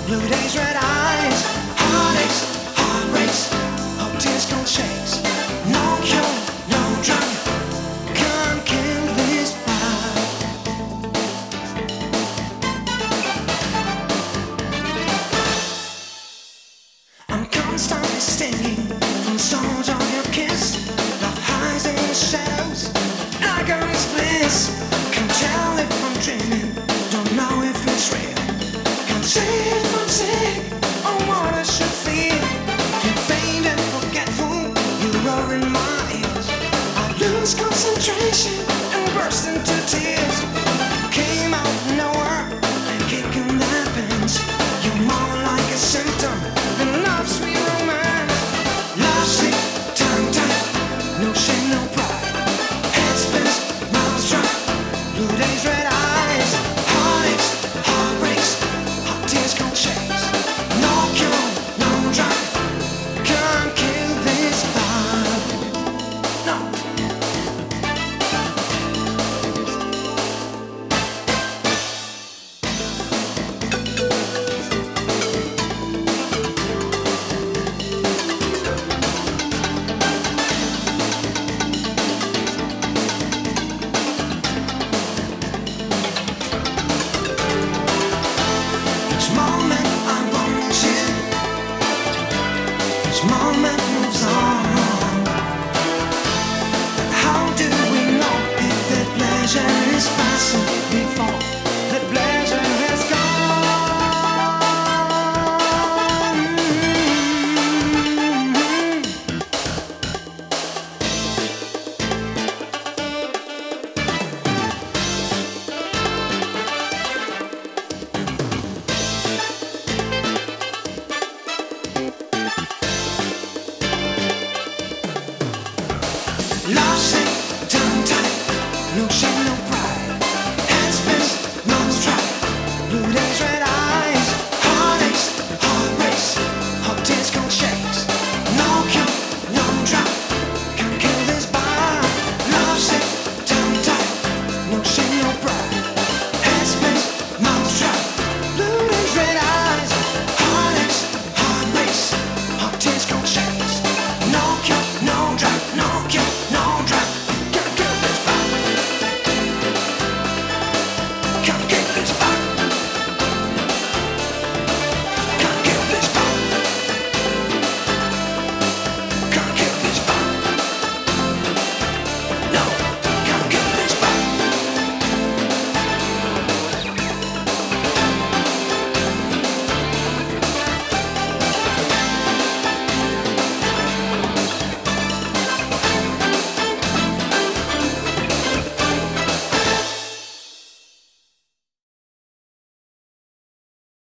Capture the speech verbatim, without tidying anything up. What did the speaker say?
blue days, red eyes, heartaches, heartbreaks, hope tears can chase. No cure, no drug, can't kill this vibe. I'm constantly stinging from souls on your kiss. Love hides in the shadows, agony's bliss. Can't tell if I'm dreaming, don't know if it's real. Can't say if I'm sick or what I should feel. Feel faint and forgetful, you roar in my ears. I lose concentration and burst into tears. Came out of nowhere and kicking their pants. You're more like a symptom than love's sweet romance. Love sick, tongue tied, no shame, no pride. Head spins, mouth dry, blue days, red eyes, heartaches, heartbreaks, hot tears can't chase. No cure, no drug, can't kill this vibe. No. Each moment I want you, each moment moves on. But how do we know if the pleasure is passing before the pleasure has Love sick, tongue tied, no shame.